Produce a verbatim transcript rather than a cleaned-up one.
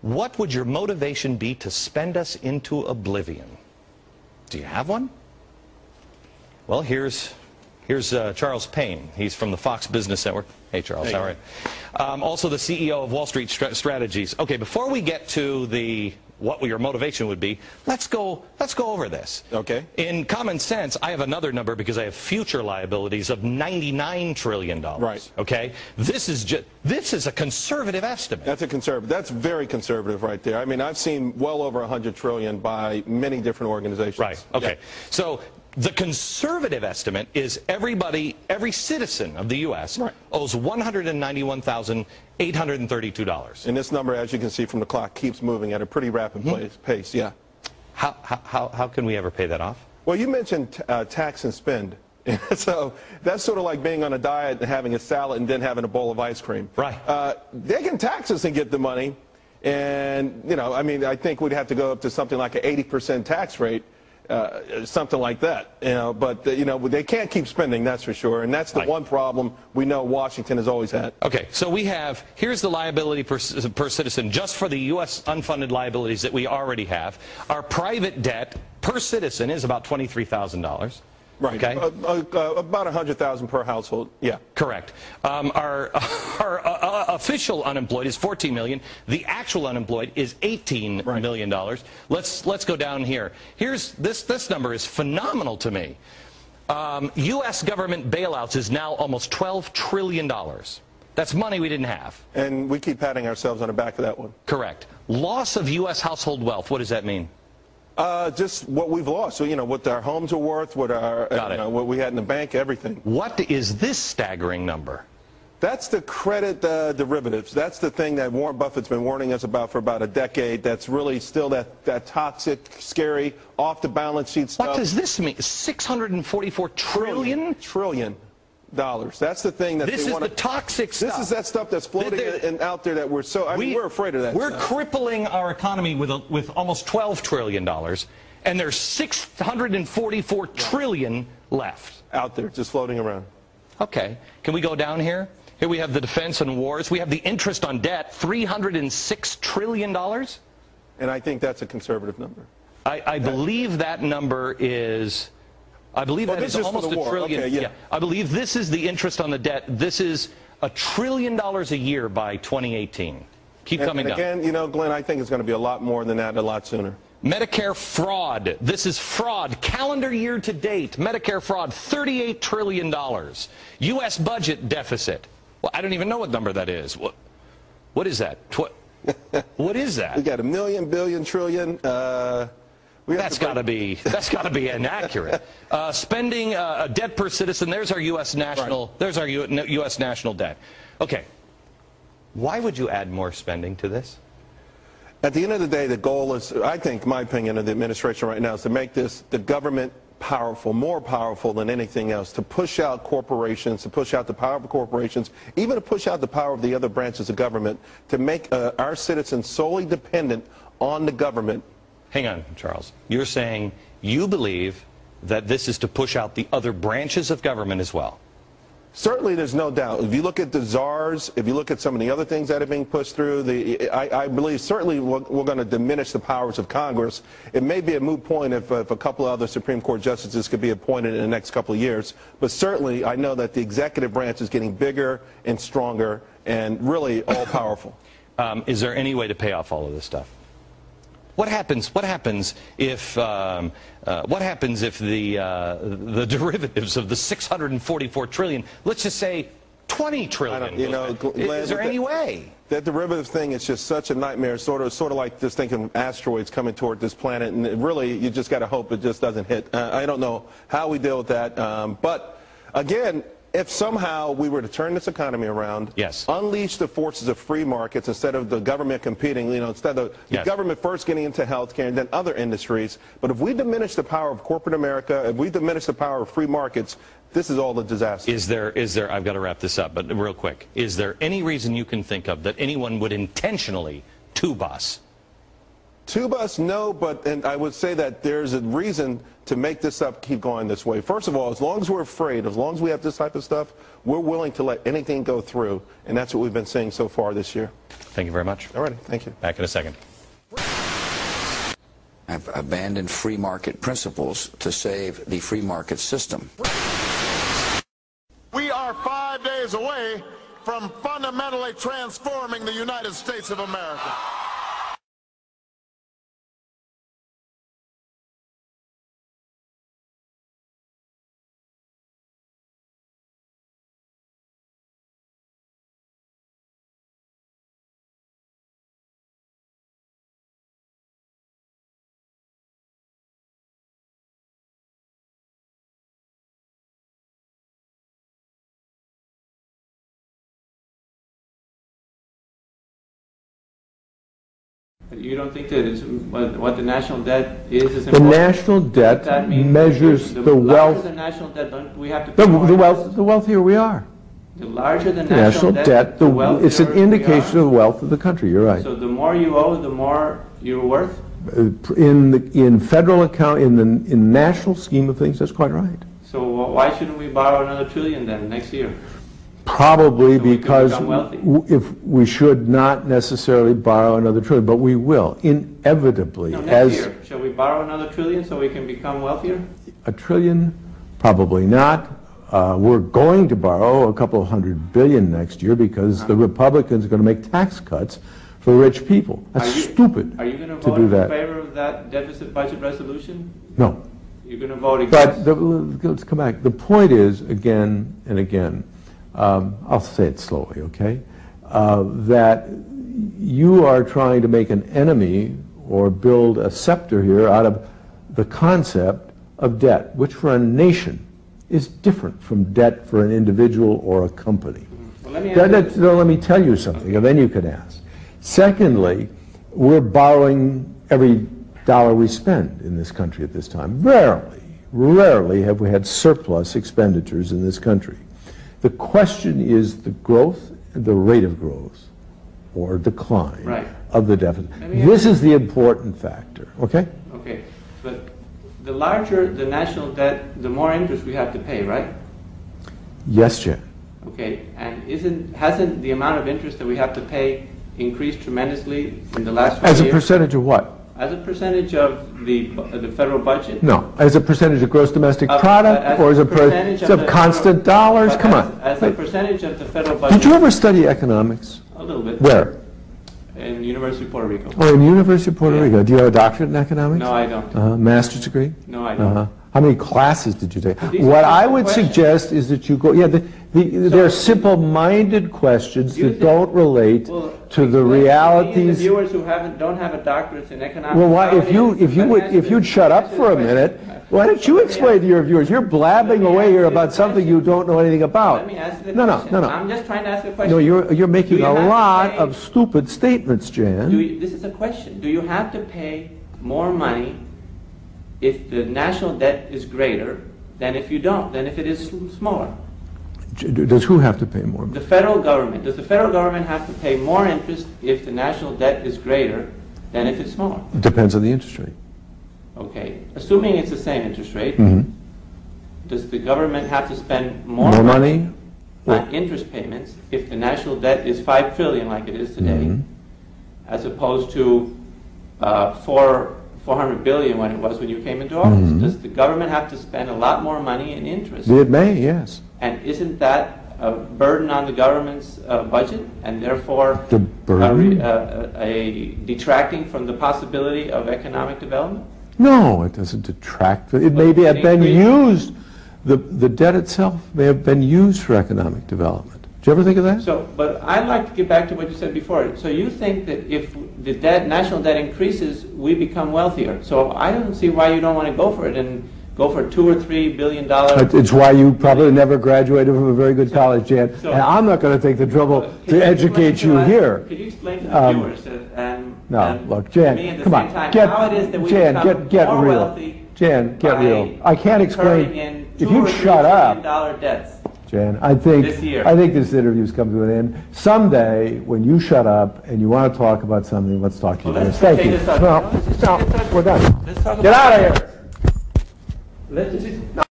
What would your motivation be to spend us into oblivion? Do you have one? Well, here's here's uh, Charles Payne. He's from the Fox Business Network. Hey, Charles, how are you? Um, also the C E O of Wall Street Strategies. Okay, before we get to the what your motivation would be, let's go let's go over this. Okay. In common sense, I have another number because I have future liabilities of ninety-nine trillion dollars. Right. Okay. This is just this is a conservative estimate. That's a conservative. That's very conservative right there. I mean, I've seen well over one hundred trillion by many different organizations. Right. Okay. Yeah. So the conservative estimate is everybody, every citizen of the U S Right. owes one hundred ninety-one thousand eight hundred thirty-two dollars. And this number, as you can see from the clock, keeps moving at a pretty rapid Mm-hmm. pace, pace. Yeah. How, how, how can we ever pay that off? Well, you mentioned uh, tax and spend. So that's sort of like being on a diet and having a salad and then having a bowl of ice cream. Right. Uh, they can tax us and get the money. And, you know, I mean, I think we'd have to go up to something like an eighty percent tax rate. Uh, something like that, you know, but uh, you know they can't keep spending, that's for sure, and that's the right. one problem we know Washington has always had. Okay, so we have here's the liability per, per citizen just for the U S unfunded liabilities that we already have. Our private debt per citizen is about twenty-three thousand dollars. Right. Okay. Uh, uh, uh, about a hundred thousand per household. Yeah. Correct. Um, our our uh, official unemployed is fourteen million. The actual unemployed is eighteen right. million dollars. Let's let's go down here. Here's this this number is phenomenal to me. Um, U S government bailouts is now almost twelve trillion dollars. That's money we didn't have. And we keep patting ourselves on the back for that one. Correct. Loss of U S household wealth. What does that mean? Uh, just what we've lost. So, you know, what our homes are worth, what our, Got you it. know, what we had in the bank, everything. What is this staggering number? That's the credit uh, derivatives. That's the thing that Warren Buffett's been warning us about for about a decade. That's really still that, that toxic, scary, off the balance sheet stuff. What does this mean? six hundred forty-four trillion? Trillion dollars. That's the thing that this they is want the toxic stuff. This is that stuff that's floating They're, and out there that we're so, I mean, we, we're afraid of that We're stuff. crippling our economy with, a, with almost twelve trillion dollars, and there's six hundred forty-four trillion left. Out there, just floating around. Okay. Can we go down here? Here we have the defense and wars. We have the interest on debt, three hundred six trillion dollars. And I think that's a conservative number. I, I believe that number is... I believe well, that is is almost a war. trillion. Okay, yeah. yeah. I believe this is the interest on the debt. This is a trillion dollars a year by twenty eighteen. Keep and, coming and down. again, you know, Glenn, I think it's going to be a lot more than that a lot sooner. Medicare fraud. This is fraud. Calendar year to date, Medicare fraud, thirty-eight trillion dollars. U S budget deficit. Well, I don't even know what number that is. What, what is that? Tw what is that? We got a million, billion, trillion. Uh, we that's got to be that's got to be inaccurate. Uh, spending uh, a debt per citizen. There's our U S national. Right. There's our U S national debt. Okay. Why would you add more spending to this? At the end of the day, the goal is, I think, my opinion of the administration right now is to make this the government powerful, more powerful than anything else, to push out corporations, to push out the power of corporations, even to push out the power of the other branches of government, to make uh, our citizens solely dependent on the government. Hang on, Charles. You're saying you believe that this is to push out the other branches of government as well? Certainly, there's no doubt. If you look at the czars, if you look at some of the other things that are being pushed through, the, I, I believe certainly we're, we're going to diminish the powers of Congress. It may be a moot point if, if a couple of other Supreme Court justices could be appointed in the next couple of years. But certainly, I know that the executive branch is getting bigger and stronger and really all-powerful. Um, is there any way to pay off all of this stuff? What happens? What happens if? Um, uh, what happens if the uh, the derivatives of the six hundred forty-four trillion? Let's just say twenty trillion. You know, Glenn, is there any that, way? That derivative thing is just such a nightmare. Sort of, sort of like just thinking asteroids coming toward this planet, and it really, you just got to hope it just doesn't hit. Uh, I don't know how we deal with that, um, but again. If somehow we were to turn this economy around, yes. unleash the forces of free markets instead of the government competing, you know, instead of the yes. government first getting into healthcare and then other industries, but if we diminish the power of corporate America, if we diminish the power of free markets, this is all a disaster. Is there, is there, I've got to wrap this up, but real quick, is there any reason you can think of that anyone would intentionally tube us? To us, no, but and I would say that there's a reason to make this up keep going this way. First of all, as long as we're afraid, as long as we have this type of stuff, we're willing to let anything go through, and that's what we've been seeing so far this year. Thank you very much. All right, thank you. Back in a second. Have abandoned free market principles to save the free market system. We are five days away from fundamentally transforming the United States of America. You don't think that it's, what, what the national debt is is The important? national debt That means measures the, the larger wealth. the national debt, don't we have to The, pay more the, interest? wealth, the wealthier we are. The larger the The national, national debt, the, wealthier it's an we indication are. of the wealth of the country. You're right. So the more you owe, the more you're worth? In the in federal account, in the in national scheme of things, that's quite right. So why shouldn't we borrow another trillion then next year? Probably So we can because become wealthy. w- if we should not necessarily borrow another trillion, but we will inevitably. No, next as year. Shall we borrow another trillion so we can become wealthier? a trillion, probably not. Uh, we're going to borrow a couple of hundred billion next year because the Republicans are going to make tax cuts for rich people. That's Are you- stupid Are you going to to vote do in that. favor of that deficit budget resolution? No. You're going to vote against? But the, let's come back. The point is, again and again, um, I'll say it slowly, okay, uh, that you are trying to make an enemy or build a scepter here out of the concept of debt, which for a nation is different from debt for an individual or a company. Well, let me That- ask that- no, let me tell you something, and then you can ask. Secondly, we're borrowing every dollar we spend in this country at this time. Rarely, rarely have we had surplus expenditures in this country. The question is the growth, the rate of growth, or decline Right. of the deficit. Let me This ask- is the important factor, okay? Okay, but the larger the national debt, the more interest we have to pay, right? Yes, Jan. Okay, and isn't hasn't the amount of interest that we have to pay increased tremendously in the last few As a years? percentage of what? As a percentage of the bu- of the federal budget? No, as a percentage of gross domestic Of- product, as or as a percentage percentage of the constant federal- dollars? but Come as- on. As a Wait. percentage of the federal budget? Did you ever study economics? A little bit. Where? In University of Puerto Rico. Oh, in University of Puerto Yeah. Rico. Do you have a doctorate in economics? No, I don't. Uh-huh. Master's degree? No, I don't. Uh-huh. How many classes did you take? These are What simple I would questions. suggest is that you go, yeah, the, the, they're simple-minded questions You that think- don't relate Well, to the explain to me and realities. the viewers who haven't don't have a doctorate in economics. Well, why, how if it you, is. if you Let me would, ask if you'd this- shut let up me ask for a this minute, question. why don't you Let me explain ask- to your viewers? You're blabbing Let me away ask here this about something question. you don't know anything about. Let me ask the No, no, question. no, no. I'm just trying to ask a question. No, you're, you're making Do you a have to lot pay- of stupid statements, Jan. Do you, this is a question. Do you have to pay more money if the national debt is greater than if you don't, than if it is sm- smaller? Does who have to pay more? The federal government, does the federal government have to pay more interest if the national debt is greater than if it's smaller? Depends on the interest rate. Okay. Assuming it's the same interest rate, Mhm. does the government have to spend more, More money? on interest payments if the national debt is five trillion like it is today, Mhm. as opposed to uh, four four hundred billion when it was when you came into office? Mhm. Does the government have to spend a lot more money in interest? It may, yes. And isn't that a burden on the government's uh, budget, and therefore The a, burden? re- uh, a detracting from the possibility of economic development? No, it doesn't detract. It may be, have been increase- used, the, the debt itself may have been used for economic development. Did you ever think of that? So, but I'd like to get back to what you said before. So you think that if the debt, national debt increases, we become wealthier. So I don't see why you don't want to go for it and go for two or three billion dollars. It- It's why you probably never graduated from a very good college, Jan. so- And I'm not going to take the trouble Can you to explain educate to you us- here. Could you explain to the Um, viewers that, and, No, and look, to Jan, me at the come same on, time get, how it is that we Jan, become get, get more real. wealthy Jan, get by real. I can't incurring explain. in If two you or three shut billion up, dollar debts? Jan. I think This year. I think this interview's come to an end. Someday, when you shut up and you want to talk about something, let's talk to you. Well, let's Thank take you. this up. No, Let's just no, take this up. we're done. Let's talk Get about out of it. here. Let's just,